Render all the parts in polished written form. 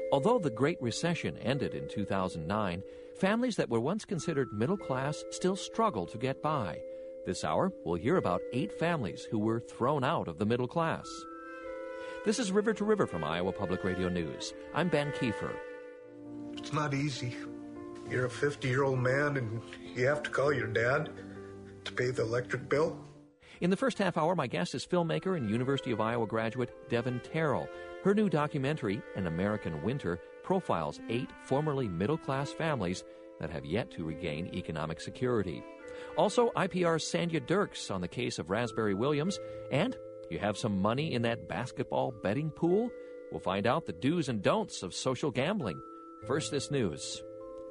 Although the Great Recession ended in 2009, families that were once considered middle class still struggle to get by. This hour, we'll hear about 8 families who were thrown out of the middle class. This is River to River from Iowa Public Radio News. I'm Ben Kiefer. It's not easy. You're a 50-year-old man and you have to call your dad to pay the electric bill. In the first half hour, my guest is filmmaker and University of Iowa graduate Devin Terrell. Her new documentary, An American Winter, profiles 8 formerly middle-class families that have yet to regain economic security. Also, IPR's Sandhya Dirks on the case of Raspberry Williams. And you have some money in that basketball betting pool? We'll find out the do's and don'ts of social gambling. First, this news.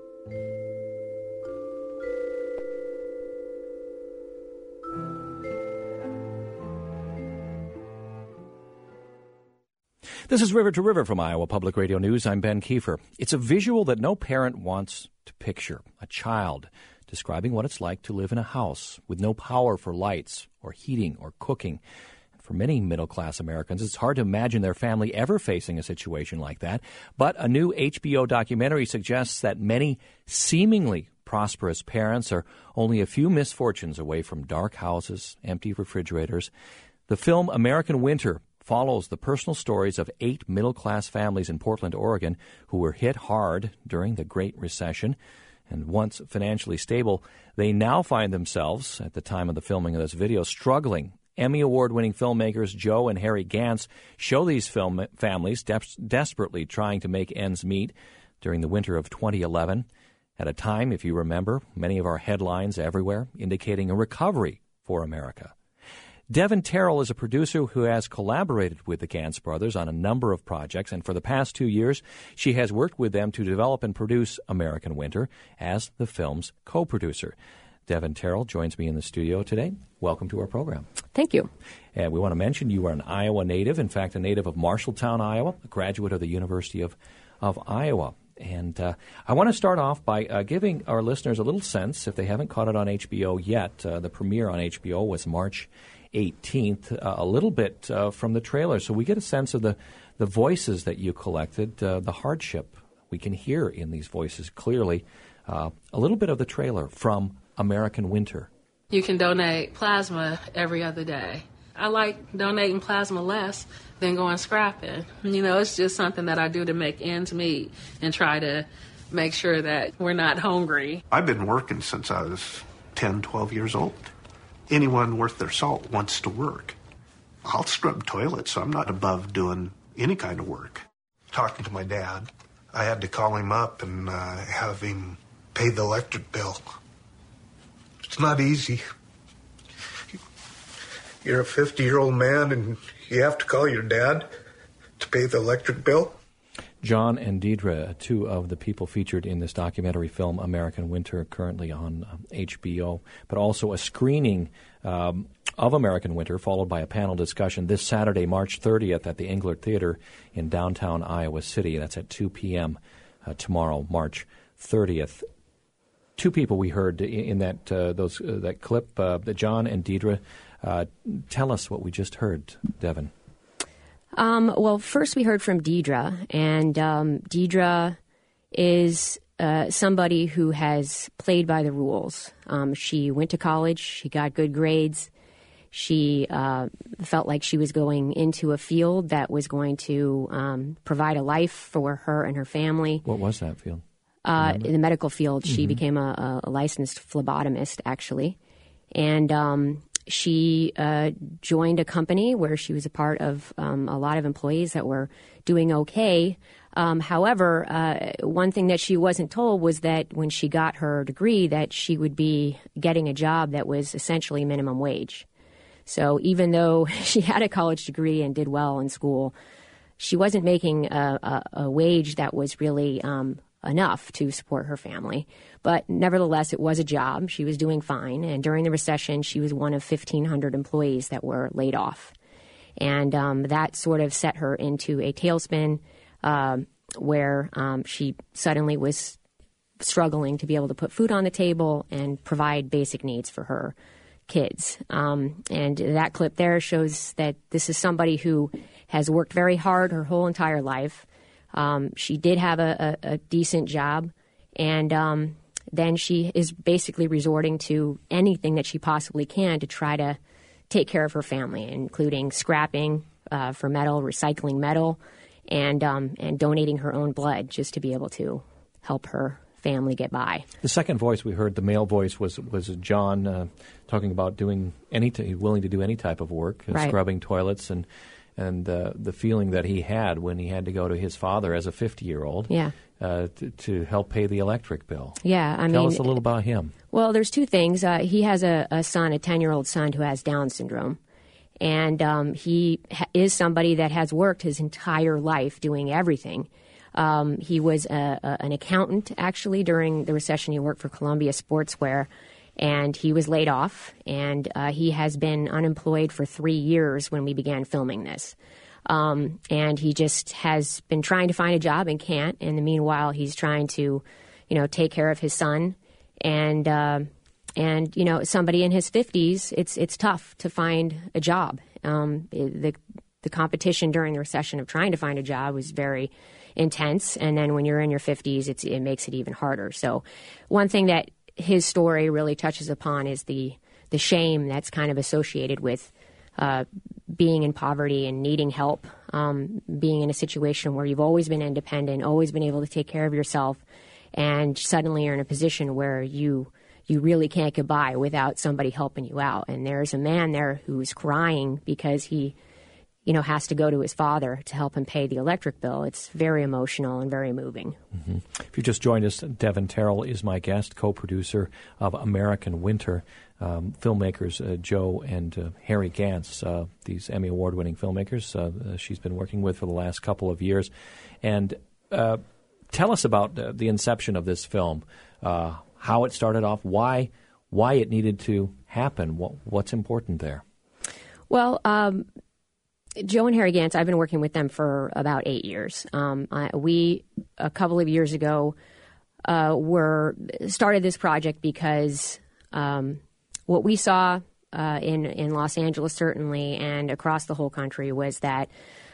This is River to River from Iowa Public Radio News. I'm Ben Kiefer. It's a visual that no parent wants to picture. A child describing what it's like to live in a house with no power for lights or heating or cooking. For many middle-class Americans, it's hard to imagine their family ever facing a situation like that. But a new HBO documentary suggests that many seemingly prosperous parents are only a few misfortunes away from dark houses, empty refrigerators. The film American Winter follows the personal stories of 8 middle-class families in Portland, Oregon, who were hit hard during the Great Recession. And once financially stable, they now find themselves, at the time of the filming of this video, struggling. Emmy Award-winning filmmakers Joe and Harry Gantz show these families desperately trying to make ends meet during the winter of 2011, at a time, if you remember, many of our headlines everywhere indicating a recovery for America. Devin Terrell is a producer who has collaborated with the Gantz brothers on a number of projects, and for the past 2 years, she has worked with them to develop and produce American Winter as the film's co-producer. Devin Terrell joins me in the studio today. Welcome to our program. Thank you. And we want to mention you are an Iowa native, in fact, a native of Marshalltown, Iowa, a graduate of the University of Iowa. And I want to start off by giving our listeners a little sense, if they haven't caught it on HBO yet. The premiere on HBO was March 18th, a little bit from the trailer. So we get a sense of the voices that you collected, the hardship we can hear in these voices clearly. A little bit of the trailer from American Winter. You can donate plasma every other day. I like donating plasma less than going scrapping. You know, it's just something that I do to make ends meet and try to make sure that we're not hungry. I've been working since I was 10, 12 years old. Anyone worth their salt wants to work. I'll scrub toilets, so I'm not above doing any kind of work. Talking to my dad, I had to call him up and have him pay the electric bill. It's not easy. You're a 50-year-old man and you have to call your dad to pay the electric bill. John and Deidre, 2 of the people featured in this documentary film, American Winter, currently on HBO, but also a screening of American Winter, followed by a panel discussion this Saturday, March 30th, at the Englert Theater in downtown Iowa City. That's at 2 p.m. Tomorrow, March 30th. 2 people we heard in that clip, John and Deidre. Tell us what we just heard, Devin. Well, first we heard from Deidre, and Deidre is somebody who has played by the rules. She went to college. She got good grades. She felt like she was going into a field that was going to provide a life for her and her family. What was that field? In the medical field. Mm-hmm. She became a licensed phlebotomist, actually. And she joined a company where she was a part of a lot of employees that were doing okay. However, one thing that she wasn't told was that when she got her degree that she would be getting a job that was essentially minimum wage. So even though she had a college degree and did well in school, she wasn't making a wage that was really enough to support her family. But nevertheless, it was a job. She was doing fine. And during the recession, she was one of 1,500 employees that were laid off. And that sort of set her into a tailspin where she suddenly was struggling to be able to put food on the table and provide basic needs for her kids. And that clip there shows that this is somebody who has worked very hard her whole entire life. She did have a decent job, and then she is basically resorting to anything that she possibly can to try to take care of her family, including scrapping for metal, recycling metal, and donating her own blood just to be able to help her family get by. The second voice we heard, the male voice, was John talking about doing willing to do any type of work, right. Scrubbing toilets, and the feeling that he had when he had to go to his father as a 50-year-old to help pay the electric bill. Yeah, Tell us a little about him. Well, there's two things. He has a son, a 10-year-old son who has Down syndrome. And he is somebody that has worked his entire life doing everything. He was an accountant, actually, during the recession. He worked for Columbia Sportswear, and he was laid off. And he has been unemployed for 3 years when we began filming this. And he just has been trying to find a job and can't. In the meanwhile, he's trying to, take care of his son. And somebody in his 50s, it's tough to find a job. The competition during the recession of trying to find a job was very intense. And then when you're in your 50s, it makes it even harder. So one thing that his story really touches upon is the shame that's kind of associated with being in poverty and needing help, being in a situation where you've always been independent, always been able to take care of yourself, and suddenly you're in a position where you really can't get by without somebody helping you out. And there's a man there who's crying because he, has to go to his father to help him pay the electric bill. It's very emotional and very moving. Mm-hmm. If you just joined us, Devin Terrell is my guest, co-producer of American Winter. Filmmakers Joe and Harry Gantz, these Emmy Award-winning filmmakers she's been working with for the last couple of years. And tell us about the inception of this film, how it started off, why it needed to happen, what's important there. Well, Joe and Harry Gantz, I've been working with them for about 8 years. We, a couple of years ago, started this project because what we saw in Los Angeles, certainly, and across the whole country, was that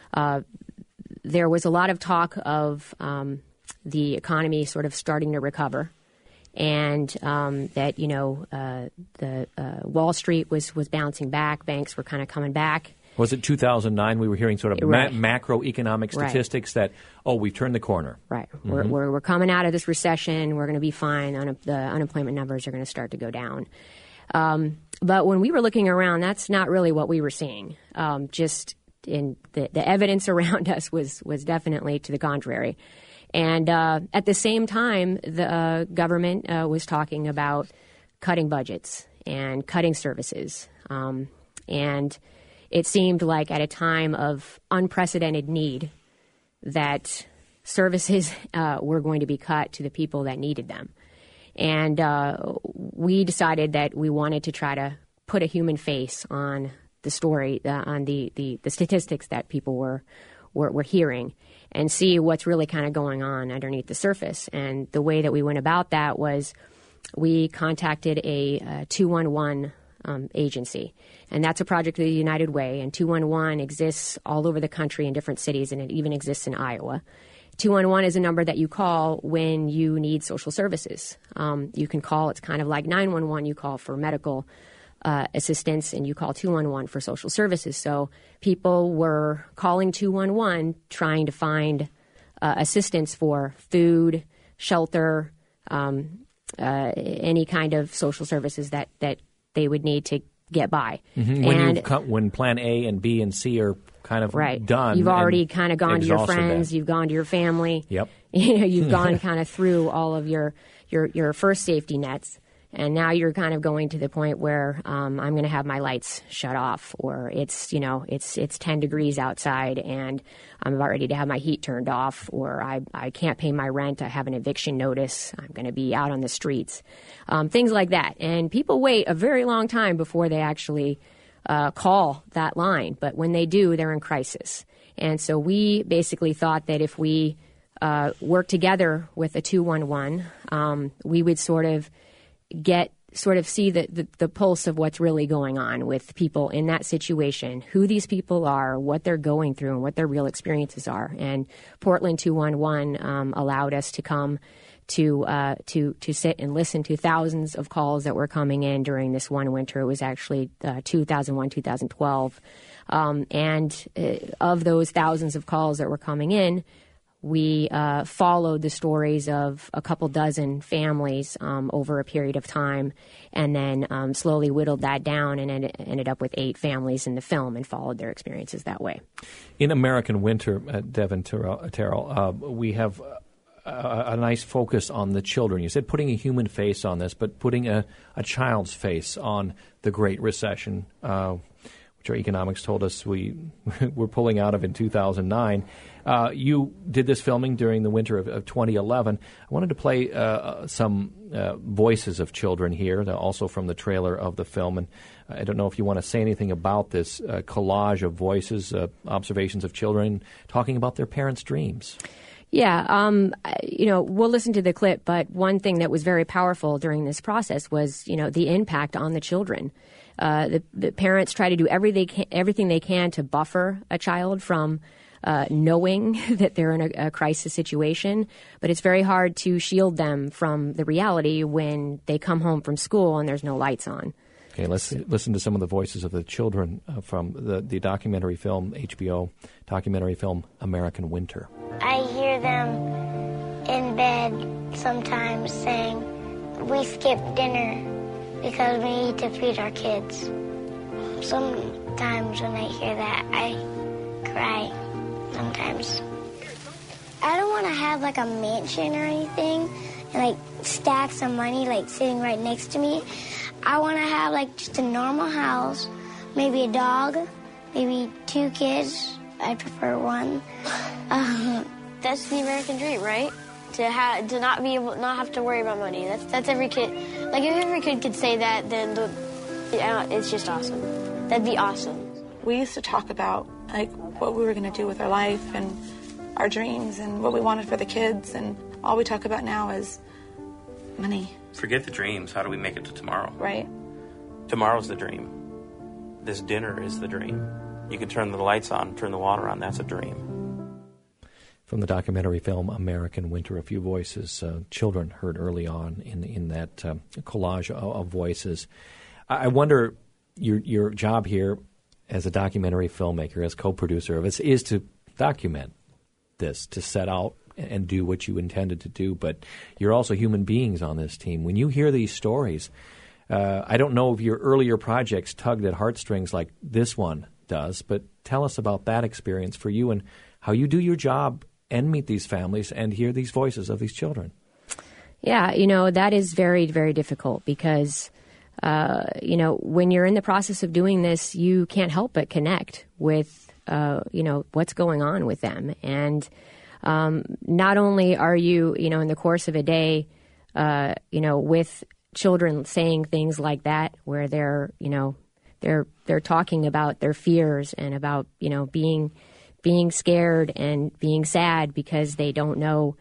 there was a lot of talk of the economy sort of starting to recover, and that the Wall Street was bouncing back, banks were kind of coming back. Was it 2009? We were hearing sort of macroeconomic statistics that, we've turned the corner. Right. Mm-hmm. We're coming out of this recession. We're going to be fine. The unemployment numbers are going to start to go down. But when we were looking around, that's not really what we were seeing. Just in the evidence around us was definitely to the contrary. And at the same time, the government was talking about cutting budgets and cutting services. And it seemed like at a time of unprecedented need that services were going to be cut to the people that needed them. And we decided that we wanted to try to put a human face on the story, on the statistics that people were hearing, and see what's really kind of going on underneath the surface. And the way that we went about that was we contacted a 211 agency. And that's a project of the United Way. And 211 exists all over the country in different cities, and it even exists in Iowa. 211 is a number that you call when you need social services. You can call, it's kind of like 911, you call for medical assistance, and you call 211 for social services. So people were calling 211 trying to find assistance for food, shelter, any kind of social services that they would need to get by. Mm-hmm. And when Plan A and B and C are kind of done, you've already kind of gone to your friends, you've gone to your family. Yep. You've gone kind of through all of your first safety nets, and now you're kind of going to the point where I'm going to have my lights shut off, or it's 10 degrees outside and I'm about ready to have my heat turned off, or I can't pay my rent, I have an eviction notice, I'm going to be out on the streets, things like that. And people wait a very long time before they actually call that line, but when they do, they're in crisis. And so we basically thought that if we work together with a 211, we would sort of get sort of see the pulse of what's really going on with people in that situation, who these people are, what they're going through, and what their real experiences are. And Portland 211 allowed us to come to sit and listen to thousands of calls that were coming in during this one winter. It was actually 2001, 2012. And of those thousands of calls that were coming in, we followed the stories of a couple dozen families over a period of time, and then slowly whittled that down and ended up with 8 families in the film and followed their experiences that way. In American Winter, Devin Terrell, we have a nice focus on the children. You said putting a human face on this, but putting a child's face on the Great Recession, which our economics told us we were pulling out of in 2009. You did this filming during the winter of 2011. I wanted to play some voices of children here, also from the trailer of the film. And I don't know if you want to say anything about this collage of voices, observations of children talking about their parents' dreams. Yeah, we'll listen to the clip, but one thing that was very powerful during this process was, the impact on the children. The parents try to do everything they can to buffer a child from knowing that they're in a crisis situation, but it's very hard to shield them from the reality when they come home from school and there's no lights on. Okay, let's listen to some of the voices of the children from the documentary film, HBO documentary film, American Winter. I hear them in bed sometimes saying, "We skipped dinner because we need to feed our kids." Sometimes when I hear that, I cry sometimes. I don't want to have like a mansion or anything and like stacks of money like sitting right next to me. I want to have like just a normal house, maybe a dog, maybe 2 kids. I prefer 1. That's the American dream, right? To not have to worry about money. That's every kid. Like if every kid could say that, then it's just awesome. That'd be awesome. We used to talk about like what we were going to do with our life and our dreams and what we wanted for the kids, and all we talk about now is money. Forget the dreams. How do we make it to tomorrow? Right. Tomorrow's the dream. This dinner is the dream. You can turn the lights on, turn the water on. That's a dream. From the documentary film American Winter, a few voices children heard early on in that collage of voices. I wonder, your job here as a documentary filmmaker, as co-producer of it, is to document this, to set out and do what you intended to do, but you're also human beings on this team. When you hear these stories, I don't know if your earlier projects tugged at heartstrings like this one does, but tell us about that experience for you and how you do your job and meet these families and hear these voices of these children. Yeah, that is very, very difficult because, when you're in the process of doing this, you can't help but connect with, what's going on with them. And not only are you, in the course of a day, with children saying things like that, where they're talking about their fears and about, being scared and being sad because they don't know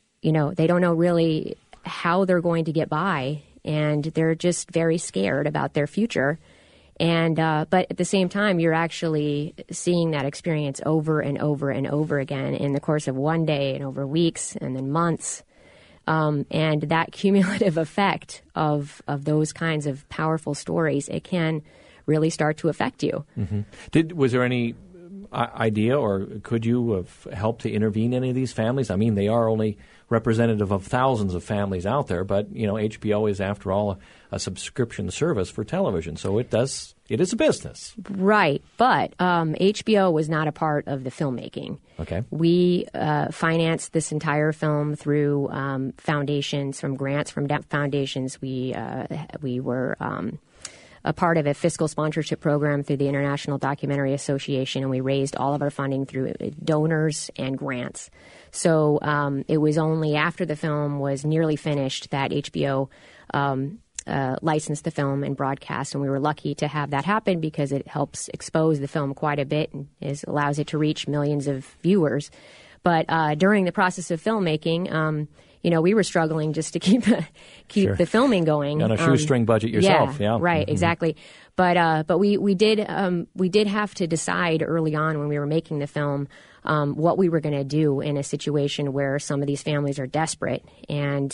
really how they're going to get by, and they're just very scared about their future. And but at the same time, you're actually seeing that experience over and over and over again in the course of one day and over weeks and then months. And that cumulative effect of those kinds of powerful stories, it can really start to affect you. Mm-hmm. Was there any idea, or could you have helped to intervene in any of these families? I mean, they are only representative of thousands of families out there, but HBO is, after all, a subscription service for television, so it is a business, right? But HBO was not a part of the filmmaking. Okay, we financed this entire film through foundations, from grants from foundations. We were a part of a fiscal sponsorship program through the International Documentary Association, and we raised all of our funding through donors and grants. So it was only after the film was nearly finished that HBO licensed the film and broadcast, and we were lucky to have that happen because it helps expose the film quite a bit and allows it to reach millions of viewers. But during the process of filmmaking, we were struggling just to keep Sure. the filming going on a shoestring budget yourself. Yeah, right, exactly. But we did have to decide early on when we were making the film what we were going to do in a situation where some of these families are desperate, and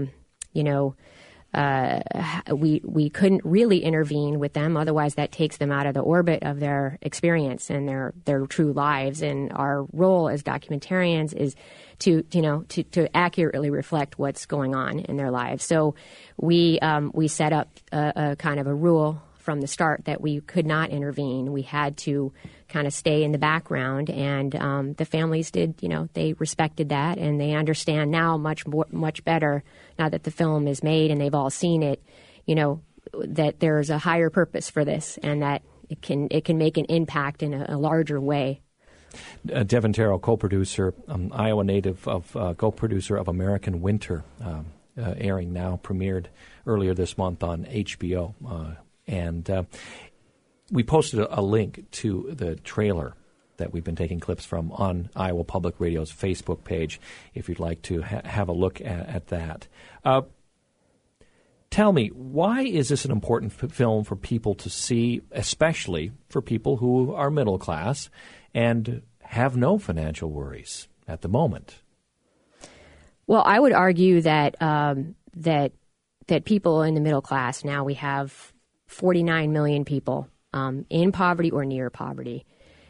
we couldn't really intervene with them. Otherwise, that takes them out of the orbit of their experience and their true lives. And our role as documentarians is to accurately reflect what's going on in their lives. So we set up a kind of a rule from the start that we could not intervene. We had to kind of stay in the background, and the families did. They respected that, and they understand now much better now that the film is made and they've all seen it. That there's a higher purpose for this, and that it can make an impact in a larger way. Devin Terrell, co-producer, Iowa native, co-producer of American Winter, airing now, premiered earlier this month on HBO. And we posted a link to the trailer that we've been taking clips from on Iowa Public Radio's Facebook page, if you'd like to have a look at that. Tell me, why is this an important film for people to see, especially for people who are middle class and have no financial worries at the moment? Well, I would argue that that people in the middle class, now we have 49 million people in poverty or near poverty.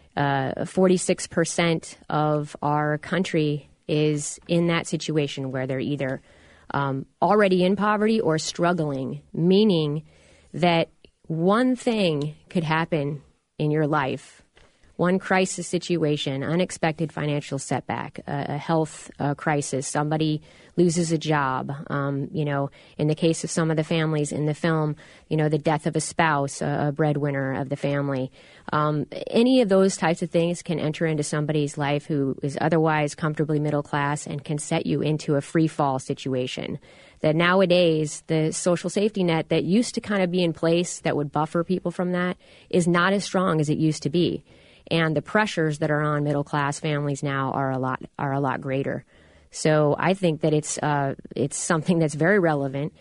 46% of our country is in that situation where they're either already in poverty or struggling, meaning that one thing could happen in your life, one crisis situation, unexpected financial setback, a health crisis, somebody loses a job. In the case of some of the families in the film, the death of a spouse, a breadwinner of the family. Any of those types of things can enter into somebody's life who is otherwise comfortably middle class and can set you into a free fall situation. That nowadays, the social safety net that used to kind of be in place that would buffer people from that is not as strong as it used to be. And the pressures that are on middle class families now are a lot greater. So I think that it's something that's very relevant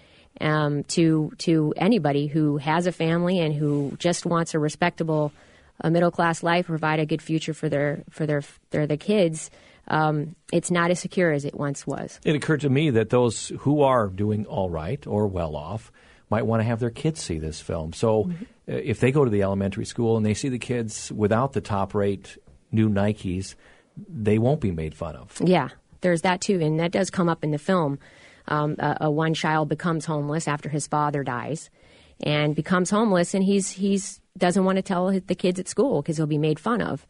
to anybody who has a family and who just wants a respectable middle class life, provide a good future for their kids. It's not as secure as it once was. It occurred to me that those who are doing all right or well off might want to have their kids see this film. So if they go to the elementary school and they see the kids without the top-rate new Nikes, they won't be made fun of. Yeah, there's that too, and that does come up in the film. One child becomes homeless after his father dies, and becomes homeless, and he's doesn't want to tell the kids at school because he'll be made fun of.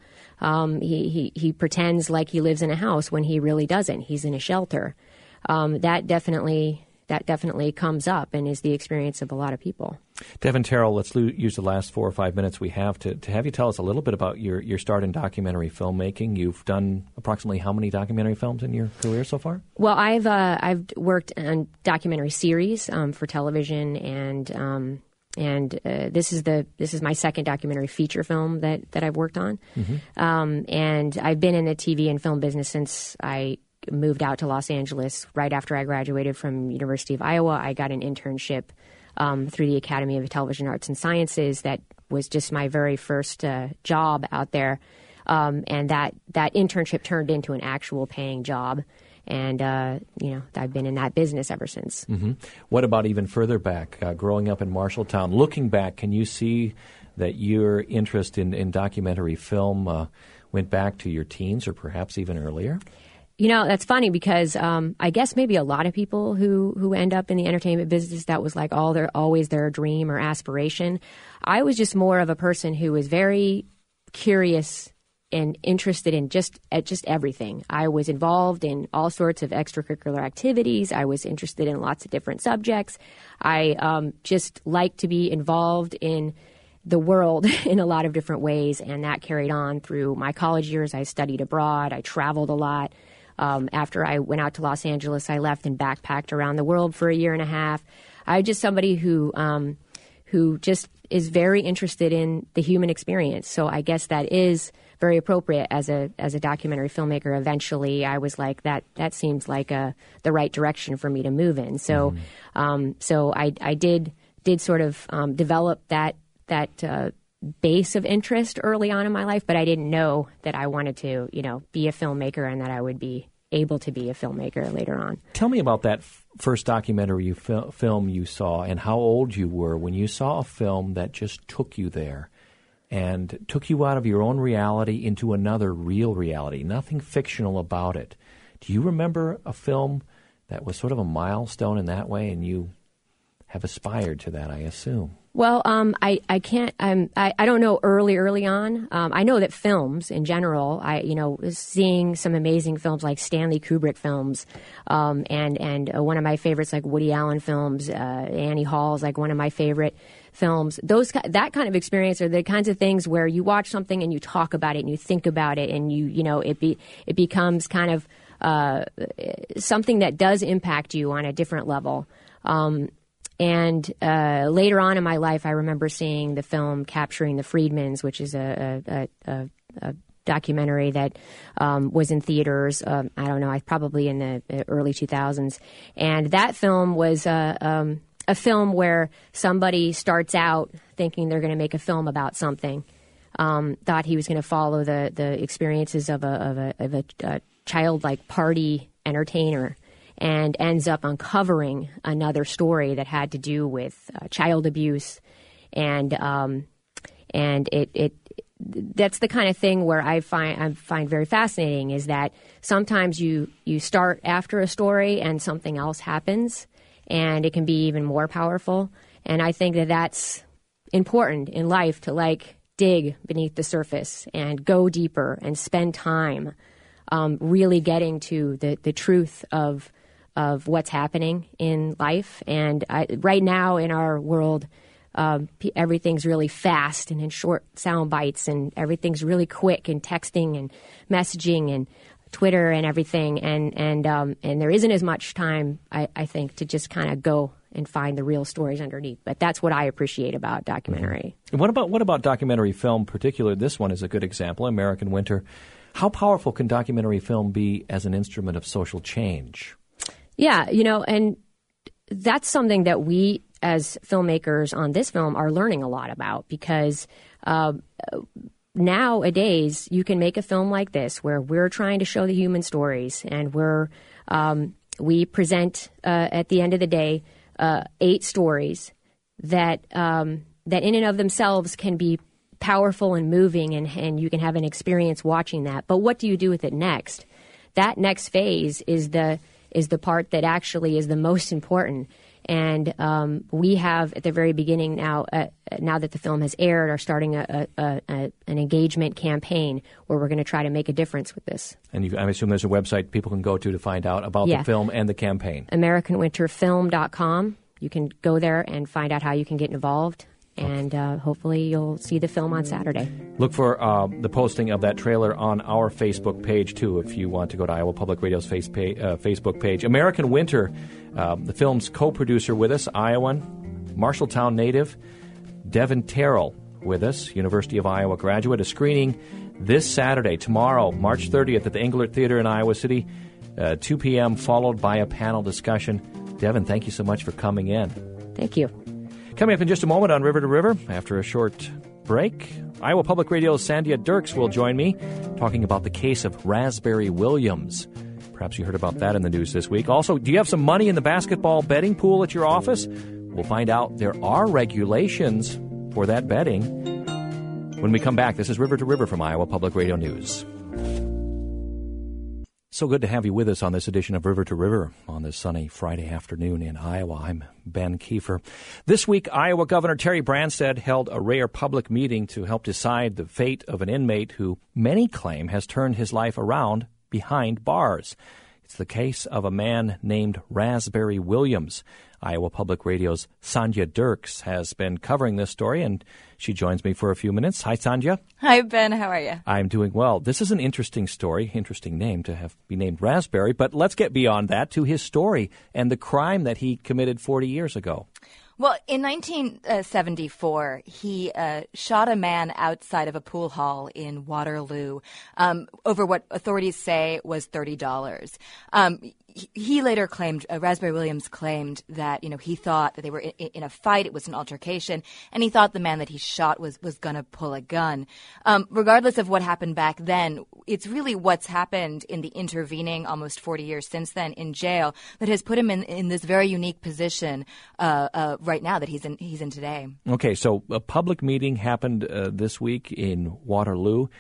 He pretends like he lives in a house when he really doesn't. He's in a shelter. That definitely comes up and is the experience of a lot of people. Devin Terrell, let's use the last 4 or 5 minutes we have to have you tell us a little bit about your start in documentary filmmaking. You've done approximately how many documentary films in your career so far? Well, I've worked on documentary series for television, and this is my second documentary feature film that I've worked on. Mm-hmm. And I've been in the TV and film business since I moved out to Los Angeles right after I graduated from University of Iowa. I got an internship through the Academy of Television Arts and Sciences. That was just my very first job out there. And that internship turned into an actual paying job. And, I've been in that business ever since. Mm-hmm. What about even further back, growing up in Marshalltown? Looking back, can you see that your interest in documentary film went back to your teens or perhaps even earlier? That's funny because I guess maybe a lot of people who end up in the entertainment business, that was like always their dream or aspiration. I was just more of a person who was very curious and interested in just everything. I was involved in all sorts of extracurricular activities. I was interested in lots of different subjects. I just like to be involved in the world in a lot of different ways, and that carried on through my college years. I studied abroad. I traveled a lot. After I went out to Los Angeles, I left and backpacked around the world for a year and a half. I'm just somebody who just is very interested in the human experience. So I guess that is very appropriate as a documentary filmmaker. Eventually, I was like, that seems like the right direction for me to move in. So, so I did sort of develop that base of interest early on in my life, but I didn't know that I wanted to, be a filmmaker and that I would be able to be a filmmaker later on. Tell me about that first documentary film you saw and how old you were when you saw a film that just took you there and took you out of your own reality into another real reality, nothing fictional about it. Do you remember a film that was sort of a milestone in that way, and you have aspired to that, I assume? Well, I can't. I don't know early on. I know that films in general. Seeing some amazing films like Stanley Kubrick films, and one of my favorites like Woody Allen films. Annie Hall is like one of my favorite films. That kind of experience are the kinds of things where you watch something and you talk about it and you think about it and it becomes kind of something that does impact you on a different level. And later on in my life, I remember seeing the film Capturing the Friedmans, which is a documentary that was in theaters, I don't know, probably in the early 2000s. And that film was a film where somebody starts out thinking they're going to make a film about something, thought he was going to follow the experiences of a childlike party entertainer, and ends up uncovering another story that had to do with child abuse, and that's the kind of thing where I find very fascinating is that sometimes you start after a story and something else happens, and it can be even more powerful. And I think that that's important in life, to dig beneath the surface and go deeper and spend time really getting to the truth of what's happening in life. And right now in our world, everything's really fast and in short sound bites, and everything's really quick, and texting and messaging and Twitter and everything. And there isn't as much time, I think, to just kind of go and find the real stories underneath. But that's what I appreciate about documentary. Mm-hmm. What about documentary film, particularly? This one is a good example, American Winter. How powerful can documentary film be as an instrument of social change? Yeah, and that's something that we as filmmakers on this film are learning a lot about, because nowadays you can make a film like this where we're trying to show the human stories, and we present at the end of the day 8 stories that in and of themselves can be powerful and moving, and you can have an experience watching that. But what do you do with it next? That next phase is the part that actually is the most important. And we have at the very beginning now that the film has aired, are starting an engagement campaign where we're going to try to make a difference with this. And I assume there's a website people can go to find out about the film and the campaign. AmericanWinterFilm.com. You can go there and find out how you can get involved. And hopefully you'll see the film on Saturday. Look for the posting of that trailer on our Facebook page, too, if you want to go to Iowa Public Radio's Facebook page. American Winter, the film's co-producer with us, Iowan, Marshalltown native, Devin Terrell with us, University of Iowa graduate. A screening this Saturday, tomorrow, March 30th at the Englert Theater in Iowa City, 2 p.m., followed by a panel discussion. Devin, thank you so much for coming in. Thank you. Coming up in just a moment on River to River, after a short break, Iowa Public Radio's Sandhya Dirks will join me talking about the case of Raspberry Williams. Perhaps you heard about that in the news this week. Also, do you have some money in the basketball betting pool at your office? We'll find out there are regulations for that betting. When we come back, this is River to River from Iowa Public Radio News. So good to have you with us on this edition of River to River on this sunny Friday afternoon in Iowa. I'm Ben Kiefer. This week, Iowa Governor Terry Branstad held a rare public meeting to help decide the fate of an inmate who many claim has turned his life around behind bars. It's the case of a man named Raspberry Williams. Iowa Public Radio's Sandhya Dirks has been covering this story, and she joins me for a few minutes. Hi, Sandhya. Hi, Ben. How are you? I'm doing well. This is an interesting story, interesting name to be named Raspberry, but let's get beyond that to his story and the crime that he committed 40 years ago. Well, in 1974, he shot a man outside of a pool hall in Waterloo over what authorities say was $30. He later claimed, Raspberry Williams claimed that, he thought that they were in a fight, it was an altercation, and he thought the man that he shot was going to pull a gun. Regardless of what happened back then, it's really what's happened in the intervening almost 40 years since then in jail that has put him in this very unique position right now that he's in today. Okay, so a public meeting happened this week in Waterloo.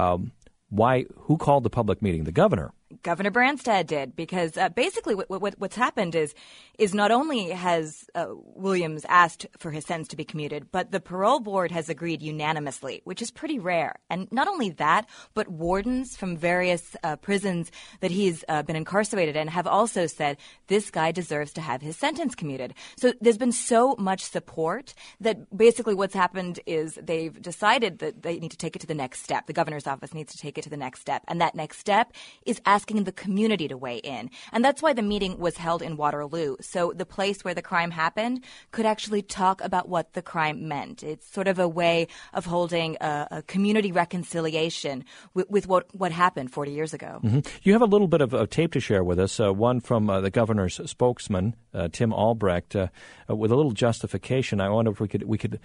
Who called the public meeting? The governor. Governor Branstad did, because basically what's happened is not only has Williams asked for his sentence to be commuted, but the parole board has agreed unanimously, which is pretty rare. And not only that, but wardens from various prisons that he's been incarcerated in have also said this guy deserves to have his sentence commuted. So there's been so much support that basically what's happened is they've decided that they need to take it to the next step. The governor's office needs to take it to the next step. And that next step is asking the community to weigh in. And that's why the meeting was held in Waterloo. So the place where the crime happened could actually talk about what the crime meant. It's sort of a way of holding a community reconciliation with what happened 40 years ago. Mm-hmm. You have a little bit of tape to share with us, one from the governor's spokesman, Tim Albrecht, with a little justification. I wonder if we could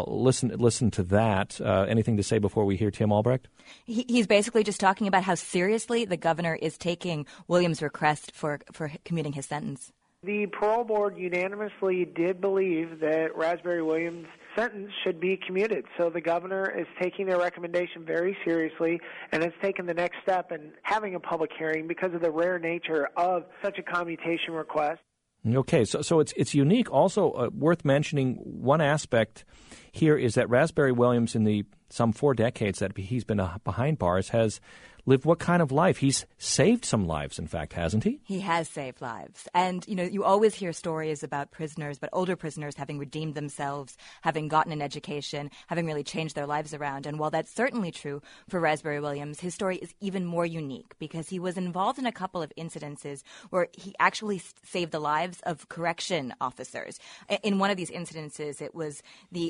listen to that. Anything to say before we hear Tim Albrecht? He's basically just talking about how seriously the governor is taking Williams' request for commuting his sentence. The parole board unanimously did believe that Raspberry Williams' sentence should be commuted. So the governor is taking their recommendation very seriously and has taken the next step in having a public hearing because of the rare nature of such a commutation request. Okay, so it's unique. Also worth mentioning, one aspect here is that Raspberry Williams, in the some 4 decades that he's been behind bars, has lived what kind of life? He's saved some lives, in fact, hasn't he? He has saved lives. And, you always hear stories about prisoners, but older prisoners having redeemed themselves, having gotten an education, having really changed their lives around. And while that's certainly true for Raspberry Williams, his story is even more unique because he was involved in a couple of incidences where he actually saved the lives of correction officers. In one of these incidences, it was the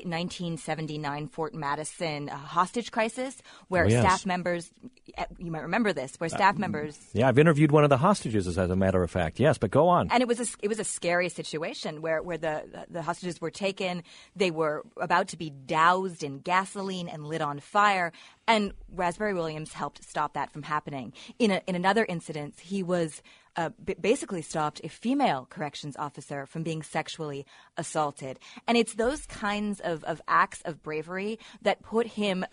1979 Fort Madison hostage crisis where staff members... You might remember this, where staff members... Yeah, I've interviewed one of the hostages, as a matter of fact. Yes, but go on. And it was a scary situation where the hostages were taken. They were about to be doused in gasoline and lit on fire. And Raspberry Williams helped stop that from happening. In another incident, he was... basically stopped a female corrections officer from being sexually assaulted. And it's those kinds of acts of bravery that put him,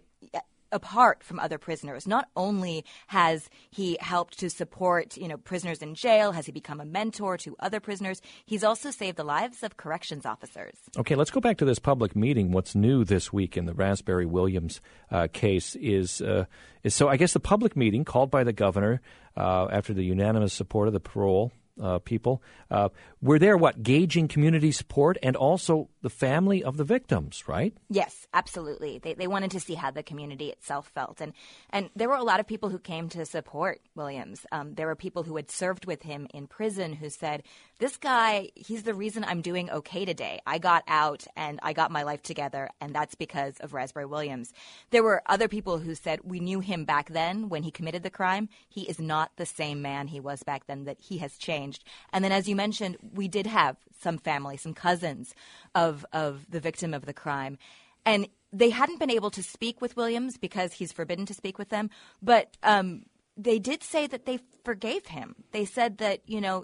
apart from other prisoners. Not only has he helped to support, prisoners in jail, has he become a mentor to other prisoners, he's also saved the lives of corrections officers. Okay, let's go back to this public meeting. What's new this week in the Raspberry Williams case is so I guess the public meeting called by the governor after the unanimous support of the parole people were there, gauging community support and also the family of the victims, right? Yes, absolutely. They wanted to see how the community itself felt. And there were a lot of people who came to support Williams. There were people who had served with him in prison who said, this guy, he's the reason I'm doing okay today. I got out and I got my life together, and that's because of Raspberry Williams. There were other people who said, we knew him back then when he committed the crime. He is not the same man he was back then, that he has changed. And then, as you mentioned, we did have some family, some cousins of the victim of the crime. And they hadn't been able to speak with Williams because he's forbidden to speak with them. But they did say that they forgave him. They said that,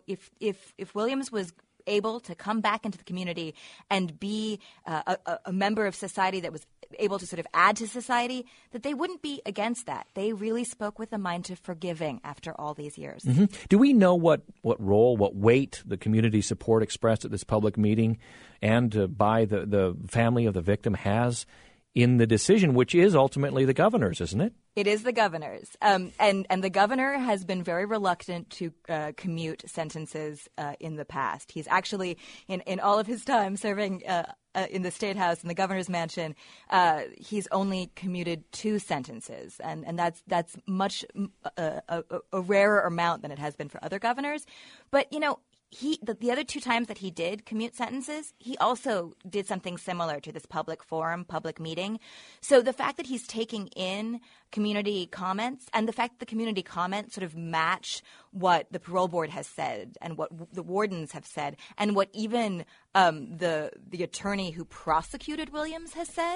if Williams was able to come back into the community and be a member of society that was able to sort of add to society, that they wouldn't be against that. They really spoke with a mind to forgiving after all these years. Mm-hmm. Do we know what role, what weight the community support expressed at this public meeting and by the family of the victim has in the decision, which is ultimately the governor's, isn't it? It is the governor's. And the governor has been very reluctant to commute sentences in the past. He's actually, in all of his time serving in the State House, in the governor's mansion, he's only commuted 2 sentences. And that's much a rarer amount than it has been for other governors. But, you know, the other 2 times that he did commute sentences, he also did something similar to this public forum, public meeting. So the fact that he's taking in community comments and the fact that the community comments sort of match what the parole board has said and what the wardens have said and what even the attorney who prosecuted Williams has said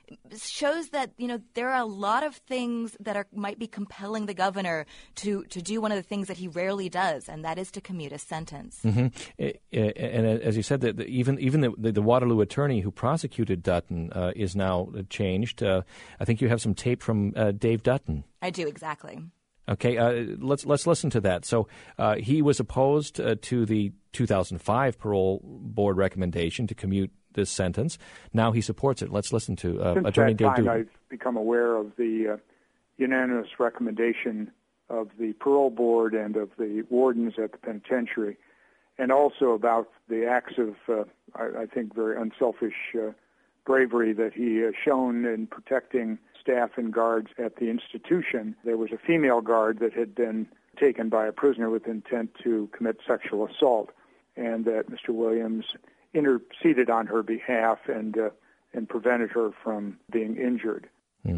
shows that, you know, there are a lot of things that might be compelling the governor to do one of the things that he rarely does, and that is to commute a sentence. Mm-hmm. And as you said, even the Waterloo attorney who prosecuted Dutton is now changed. I think you have some tape from Dave Dutton. I do, exactly. Okay, let's listen to that. So he was opposed to the 2005 parole board recommendation to commute this sentence. Now he supports it. Let's listen to Attorney Dave Dutton. I've become aware of the unanimous recommendation of the parole board and of the wardens at the penitentiary, and also about the acts of, I think, very unselfish bravery that he has shown in protecting staff and guards at the institution. There was a female guard that had been taken by a prisoner with intent to commit sexual assault, and that Mr. Williams interceded on her behalf and prevented her from being injured.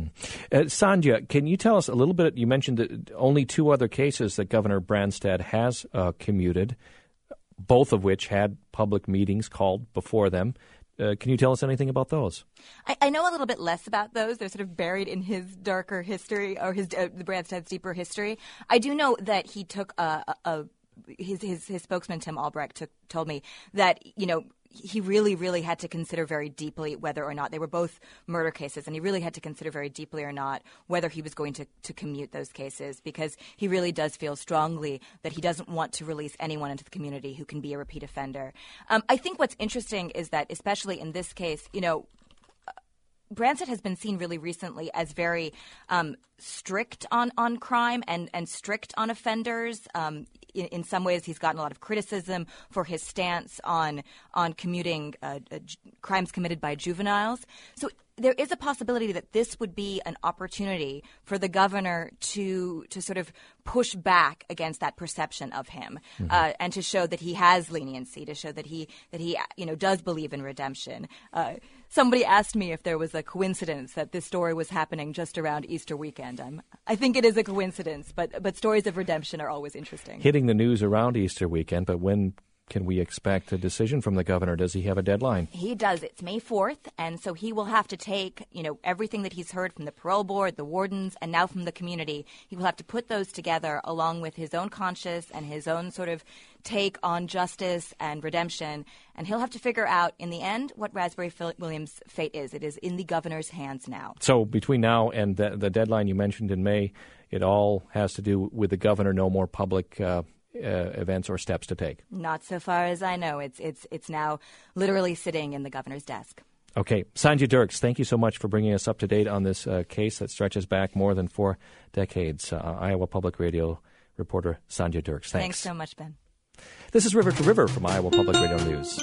Sandhya, can you tell us a little bit? You mentioned that only 2 other cases that Governor Branstad has commuted, both of which had public meetings called before them. Can you tell us anything about those? I know a little bit less about those. They're sort of buried in his darker history, or the Branstad's deeper history. I do know that he took his spokesman Tim Albrecht told me that, you know, he really, really had to consider very deeply whether or not they were both murder cases, and he really had to consider very deeply or not whether he was going to commute those cases, because he really does feel strongly that he doesn't want to release anyone into the community who can be a repeat offender. I think what's interesting is that, especially in this case, you know, Branstad has been seen really recently as very strict on crime and strict on offenders. In some ways, he's gotten a lot of criticism for his stance on commuting crimes committed by juveniles. So there is a possibility that this would be an opportunity for the governor to sort of push back against that perception of him, and to show that he has leniency, to show that he you know, does believe in redemption. Somebody asked me if there was a coincidence that this story was happening just around Easter weekend. I think it is a coincidence, but stories of redemption are always interesting. Hitting the news around Easter weekend, but when can we expect a decision from the governor? Does he have a deadline? He does. It's May 4th, and so he will have to take, you know, everything that he's heard from the parole board, the wardens, and now from the community. He will have to put those together along with his own conscience and his own sort of take on justice and redemption, and he'll have to figure out in the end what Raspberry Williams' fate is. It is in the governor's hands now. So between now and the deadline you mentioned in May, it all has to do with the governor, no more public events or steps to take? Not so far as I know. It's now literally sitting in the governor's desk. Okay. Sandhya Dirks, thank you so much for bringing us up to date on this case that stretches back more than 4 decades. Iowa Public Radio reporter Sandhya Dirks. Thanks. Thanks so much, Ben. This is River to River from Iowa Public Radio News.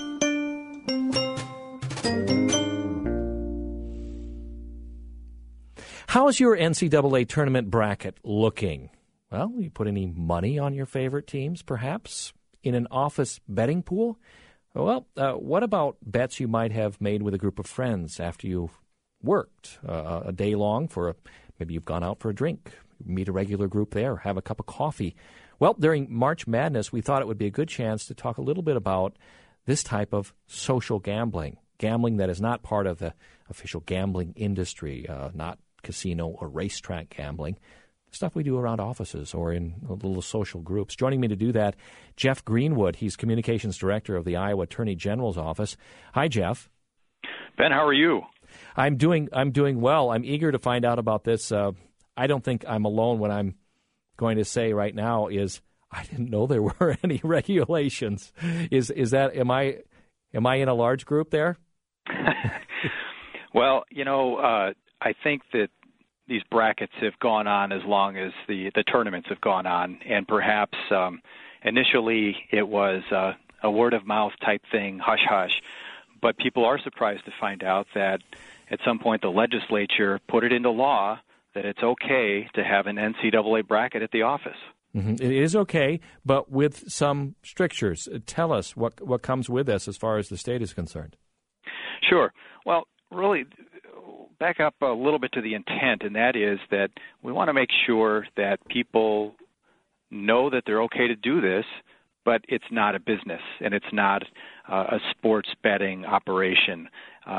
How's your NCAA tournament bracket looking? Well, you put any money on your favorite teams, perhaps, in an office betting pool? Well, what about bets you might have made with a group of friends after you've worked a day long maybe you've gone out for a drink, meet a regular group there, have a cup of coffee. Well, during March Madness, we thought it would be a good chance to talk a little bit about this type of social gambling that is not part of the official gambling industry, not casino or racetrack gambling. Stuff we do around offices or in little social groups. Joining me to do that, Jeff Greenwood. He's Communications Director of the Iowa Attorney General's Office. Hi, Jeff. Ben, how are you? I'm doing well. I'm eager to find out about this. I don't think I'm alone. What I'm going to say right now is I didn't know there were any regulations. Is that am I in a large group there? Well, I think that these brackets have gone on as long as the tournaments have gone on, and perhaps initially it was a word-of-mouth type thing, hush-hush, but people are surprised to find out that at some point the legislature put it into law that it's okay to have an NCAA bracket at the office. Mm-hmm. It is okay, but with some strictures. Tell us what comes with this as far as the state is concerned. Sure. Well, really, back up a little bit to the intent, and that is that we want to make sure that people know that they're okay to do this, but it's not a business and it's not a sports betting operation.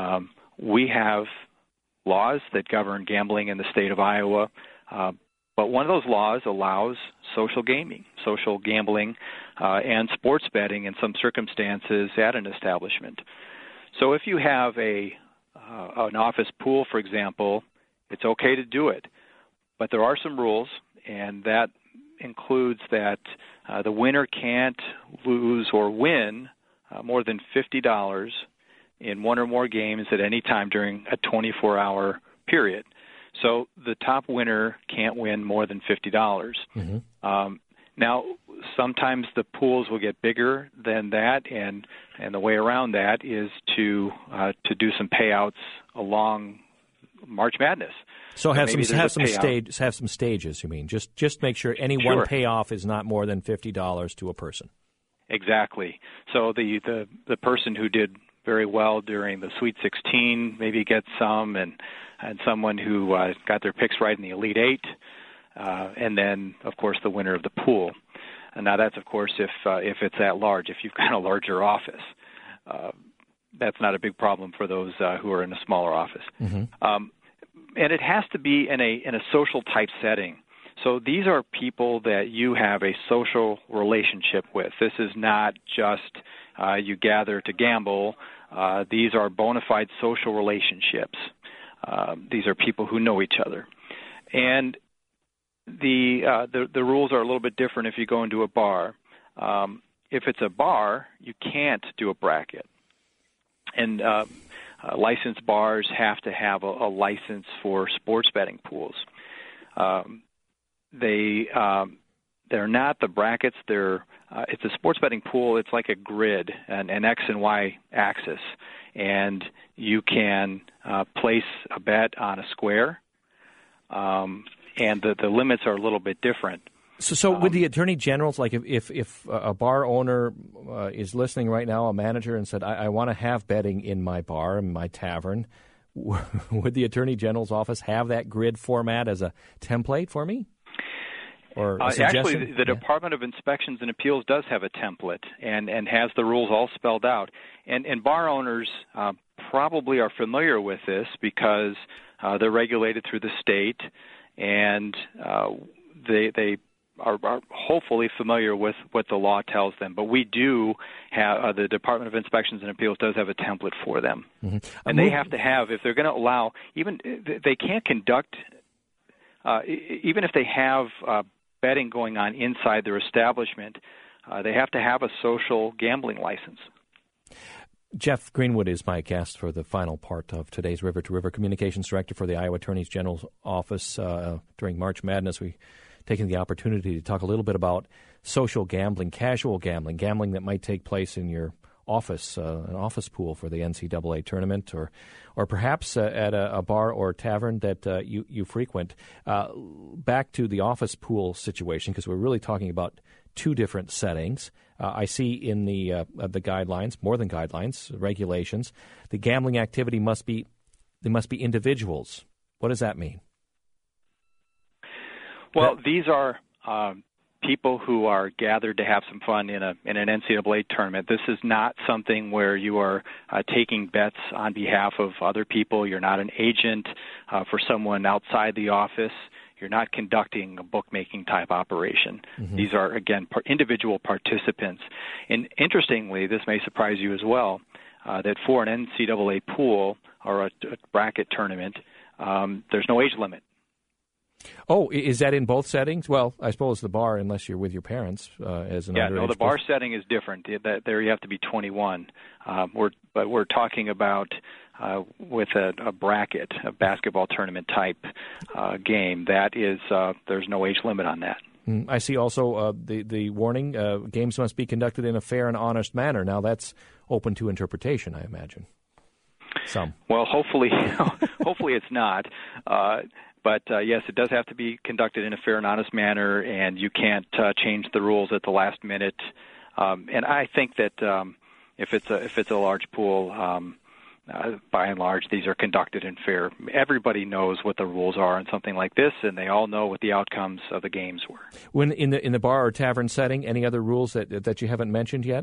We have laws that govern gambling in the state of Iowa, but one of those laws allows social gaming, social gambling, and sports betting in some circumstances at an establishment. So if you have an office pool, for example, it's okay to do it, but there are some rules, and that includes that the winner can't lose or win more than $50 in one or more games at any time during a 24-hour period. So the top winner can't win more than $50. Mm-hmm. Now, sometimes the pools will get bigger than that, and the way around that is to do some payouts along March Madness. So have some stages. You mean just make sure any one payoff is not more than $50 to a person. Exactly. So the person who did very well during the Sweet 16 maybe gets some, and someone who got their picks right in the Elite Eight, and then of course the winner of the pool. And now that's of course if it's that large. If you've got a larger office, that's not a big problem for those who are in a smaller office. Mm-hmm. And it has to be in a social type setting. So these are people that you have a social relationship with. This is not just you gather to gamble. These are bona fide social relationships. These are people who know each other. And the rules are a little bit different if you go into a bar. If it's a bar, you can't do a bracket. And licensed bars have to have a license for sports betting pools. They're not the brackets. It's a sports betting pool. It's like a grid, an X and Y axis, and you can place a bet on a square, and the limits are a little bit different. So with the attorney generals, like if a bar owner is listening right now, a manager, and said, I want to have betting in my bar, in my tavern, would the attorney general's office have that grid format as a template for me? Or actually, the Department of Inspections and Appeals does have a template and has the rules all spelled out. And bar owners probably are familiar with this because they're regulated through the state, and they are hopefully familiar with what the law tells them. But we do have, the Department of Inspections and Appeals does have a template for them. Mm-hmm. And they have to have, if they're going to allow, even they can't conduct, even if they have betting going on inside their establishment, they have to have a social gambling license. Jeff Greenwood is my guest for the final part of today's River to River. Communications Director for the Iowa Attorney General's Office. During March Madness, we taking the opportunity to talk a little bit about social gambling, casual gambling, gambling that might take place in your office, an office pool for the NCAA tournament, or perhaps at a bar or tavern that you frequent. Back to the office pool situation, because we're really talking about two different settings. I see in the guidelines, more than guidelines, regulations, the gambling activity must be individuals. What does that mean? Well, these are people who are gathered to have some fun in an NCAA tournament. This is not something where you are taking bets on behalf of other people. You're not an agent for someone outside the office. You're not conducting a bookmaking type operation. Mm-hmm. These are, again, individual participants. And interestingly, this may surprise you as well, that for an NCAA pool or a bracket tournament, there's no age limit. Oh, is that in both settings? Well, I suppose the bar, unless you're with your parents as an underage. Yeah, no, the bar person. setting is different. There you have to be 21. But we're talking about with a bracket, a basketball tournament type game. That is, there's no age limit on that. I see also the warning, games must be conducted in a fair and honest manner. Now, that's open to interpretation, I imagine. Some. Well, hopefully it's not. But yes, it does have to be conducted in a fair and honest manner, and you can't change the rules at the last minute. And I think that if it's a large pool, by and large, these are conducted in fair. Everybody knows what the rules are in something like this, and they all know what the outcomes of the games were. When in the bar or tavern setting, any other rules that you haven't mentioned yet?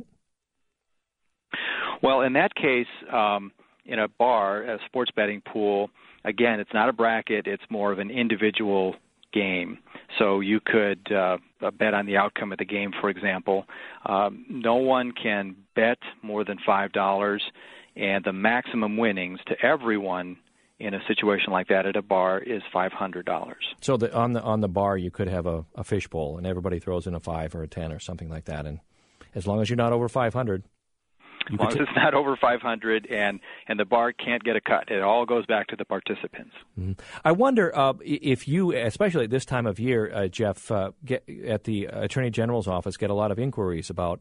Well, in that case, in a bar, a sports betting pool, again, it's not a bracket. It's more of an individual game. So you could bet on the outcome of the game, for example. No one can bet more than $5, and the maximum winnings to everyone in a situation like that at a bar is $500. So on the bar, you could have a fishbowl, and everybody throws in a 5 or a 10 or something like that. And as long as you're not over 500... As long as it's not over 500 and the bar can't get a cut, it all goes back to the participants. Mm-hmm. I wonder if you, especially at this time of year, Jeff, get at the Attorney General's office, get a lot of inquiries about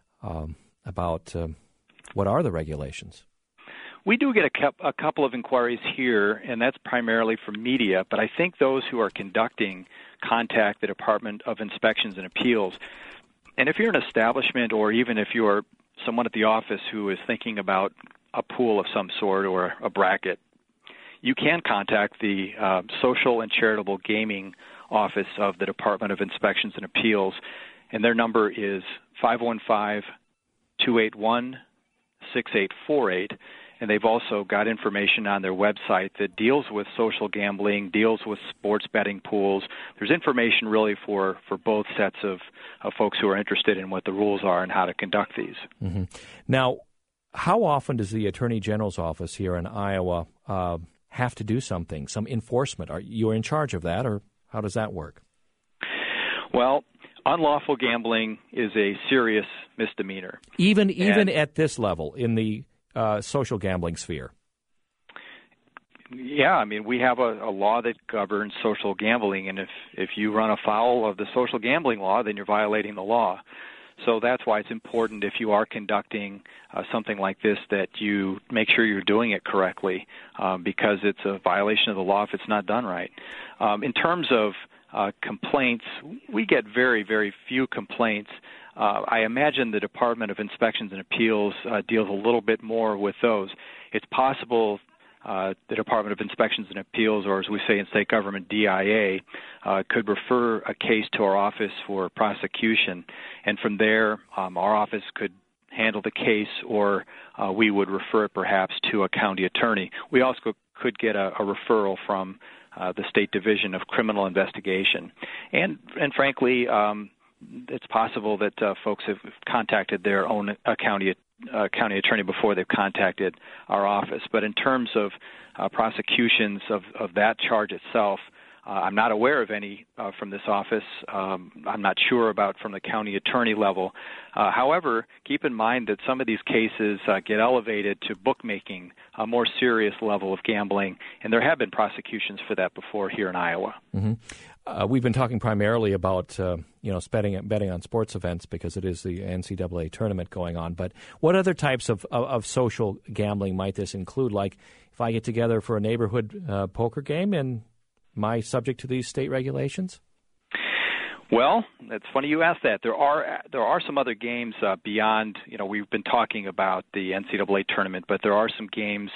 what are the regulations. We do get a couple of inquiries here, and that's primarily from media, but I think those who are conducting contact the Department of Inspections and Appeals. And if you're an establishment or even if you're someone at the office who is thinking about a pool of some sort or a bracket, you can contact the Social and Charitable Gaming Office of the Department of Inspections and Appeals, and their number is 515-281-6848, and they've also got information on their website that deals with social gambling, deals with sports betting pools. There's information really for both sets of folks who are interested in what the rules are and how to conduct these. Mm-hmm. Now, how often does the Attorney General's office here in Iowa have to do something, some enforcement? Are you in charge of that, or how does that work? Well, unlawful gambling is a serious misdemeanor. Even at this level, in the social gambling sphere. Yeah, I mean, we have a law that governs social gambling, and if you run afoul of the social gambling law, then you're violating the law. So that's why it's important if you are conducting something like this that you make sure you're doing it correctly, because it's a violation of the law if it's not done right. In terms of complaints, we get very, very few complaints. I imagine the Department of Inspections and Appeals deals a little bit more with those. It's possible the Department of Inspections and Appeals, or as we say in state government, DIA, could refer a case to our office for prosecution, and from there our office could handle the case, or we would refer it perhaps to a county attorney. We also could get a referral from the State Division of Criminal Investigation. And frankly, it's possible that folks have contacted their own county attorney before they've contacted our office. But in terms of prosecutions of that charge itself, I'm not aware of any from this office. I'm not sure about from the county attorney level. However, keep in mind that some of these cases get elevated to bookmaking, a more serious level of gambling, and there have been prosecutions for that before here in Iowa. Mm-hmm. We've been talking primarily about betting on sports events because it is the NCAA tournament going on. But what other types of social gambling might this include? Like if I get together for a neighborhood poker game, and am I subject to these state regulations? Well, it's funny you asked that. There are some other games beyond. We've been talking about the NCAA tournament, but there are some games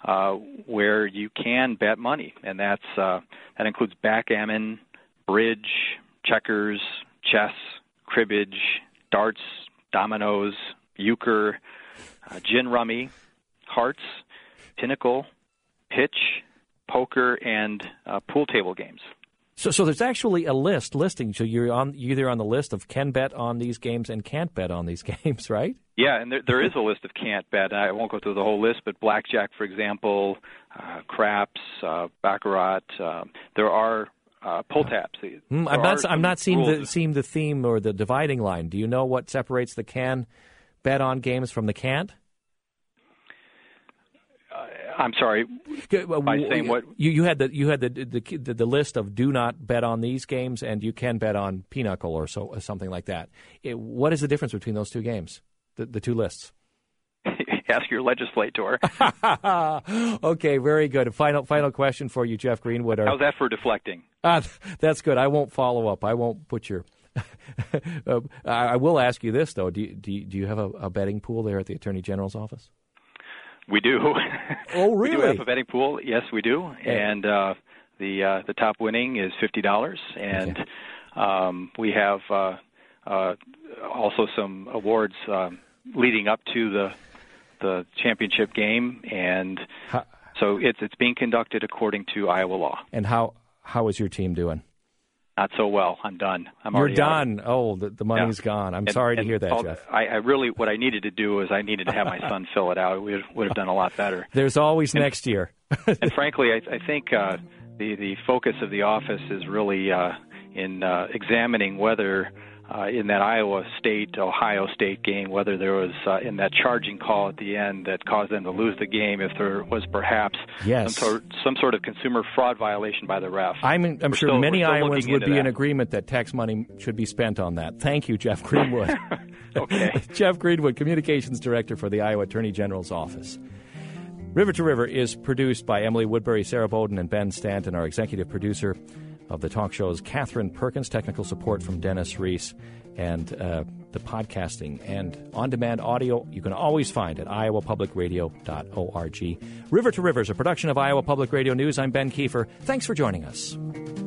where you can bet money, and that includes backgammon, bridge, checkers, chess, cribbage, darts, dominoes, euchre, gin rummy, hearts, pinochle, pitch, poker, and pool table games. So there's actually a listing. So you're either on the list of can bet on these games and can't bet on these games, right? Yeah, and there is a list of can't bet. I won't go through the whole list, but blackjack, for example, craps, baccarat. There are pull tabs. I'm not seeing the theme or the dividing line. Do you know what separates the can bet on games from the can't? I'm sorry. By saying what you had the list of do not bet on these games, and you can bet on Pinochle or something like that. What is the difference between those two games? The two lists. Ask your legislator. Okay, very good. Final question for you, Jeff Greenwood. How's that for deflecting? That's good. I won't follow up. I won't put your. I will ask you this though. Do you have a betting pool there at the Attorney General's office? We do. Oh, really? We do have a betting pool. Yes, we do. And the top winning is $50, and we have also some awards leading up to the championship game, and so it's being conducted according to Iowa law. And how is your team doing? Not so well. I'm done. You're done. Oh, the money's gone. I'm sorry to hear that, Jeff. I really, what I needed to do is I needed to have my son fill it out. We would have done a lot better. There's always next year. And frankly, I think the focus of the office is really in examining whether in that Ohio State game, whether there was in that charging call at the end that caused them to lose the game, if there was perhaps some sort of consumer fraud violation by the ref. I'm sure many Iowans would be in agreement that tax money should be spent on that. Thank you, Jeff Greenwood. Okay. Jeff Greenwood, Communications Director for the Iowa Attorney General's Office. River to River is produced by Emily Woodbury, Sarah Bowden, and Ben Stanton. Our executive producer of the talk show is Catherine Perkins. Technical support from Dennis Reese. And the podcasting and on-demand audio you can always find at iowapublicradio.org. River to River is a production of Iowa Public Radio News. I'm Ben Kiefer. Thanks for joining us.